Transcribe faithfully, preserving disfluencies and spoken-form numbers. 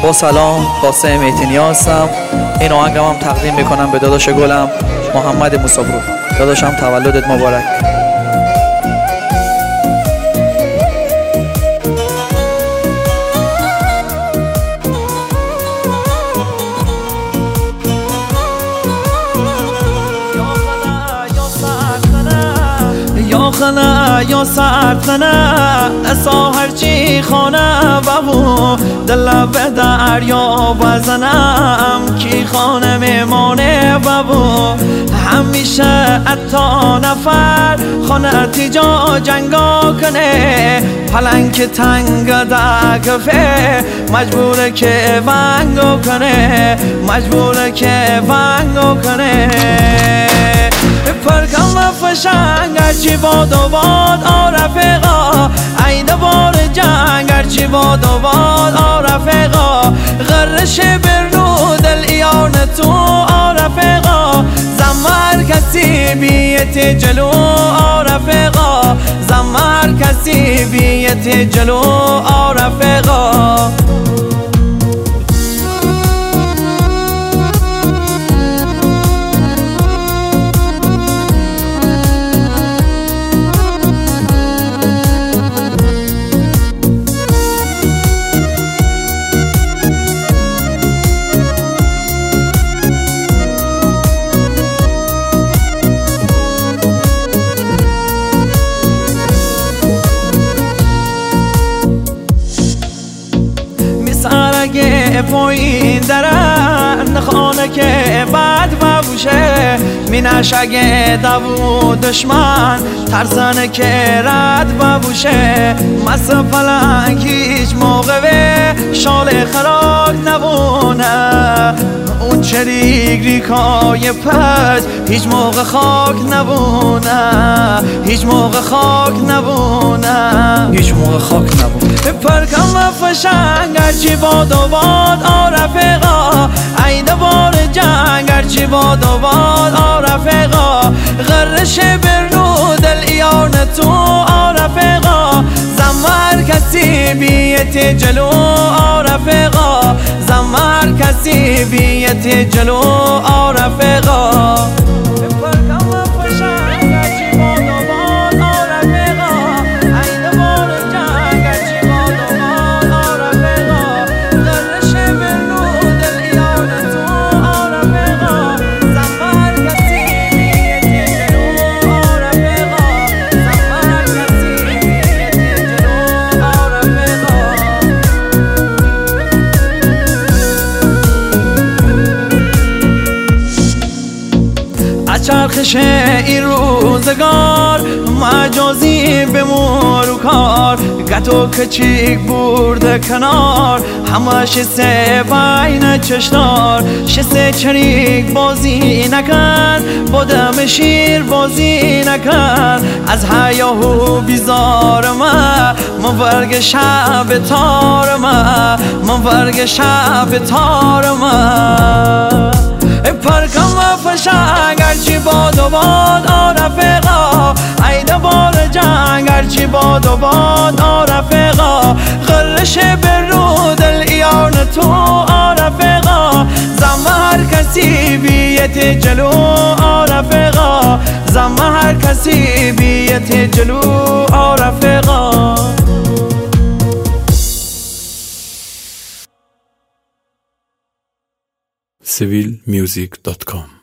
با سلام، قاسم ایتینی هستم. این آهنگم هم تقدیم میکنم به داداش گلم محمد موسی‌پور. داداشم تولدت مبارک. یا خنا یا سرتنه اسا هرچی خانه بابو دل به دریا بزنم کی خانه میمانه بابو همیشه اتا نفر خانه تیجا جنگا کنه پلنگ تنگ دکفه مجبوره که ونگو کنه مجبوره که ونگو کنه پرکم و فشنگ هرچی باد و باد آ رفیقا عید بار جنگ هرچی باد و باد آ رفیقا غرش برنو دل ایان تو آ رفیقا زمر کسی بیت جلو آ رفیقا زمر کسی بیت جلو آ رفیقا سرگه پایین درن خانه که بد ببوشه می نشگه دو دشمن ترسنه که رد ببوشه مس پلنگ هیچ موقع شال خراک نبونه اون چریک ریکای پس هیچ موقع خاک نبونه هیچ موقع خاک نبونه هیچ موقع خاک نبونه پرکم و فشنگ هرچی باد و باد آ رفیقا عید بار جنگ هرچی باد و باد آ رفیقا غرش برنو دل ایان تو آ رفیقا زمر کسی بیت جلو آ رفیقا زمر کسی بیت جلو آ رفیقا پرکم و فشنگ هرچی باد و باد آ رفیقا عید بار جنگ هرچی باد و باد آ رفیقا غرش برنو دل ایان تو آ رفیقا زمر کسی بیت جلو آ رفیقا زمر کسی بیت جلو آ رفیقا چرخش این روزگار مجازی بمور و کار گتو کچیک برده کنار همش سه بین چشتار شسه چریک بازی نکن بودم شیر بازی نکن از حیاهو بیزار ما من ورگ شب تار ما من ورگ شب تار ما پرکم و فشنگ هرچی باد و باد آ رفیقا عید بار جنگ هرچی باد و باد آ رفیقا غرش برو دل ایان تو آ رفیقا زمر کسی بیت جلو آ رفیقا زمر کسی بیت جلو آ رفیقا سیویل میوزیک دات کام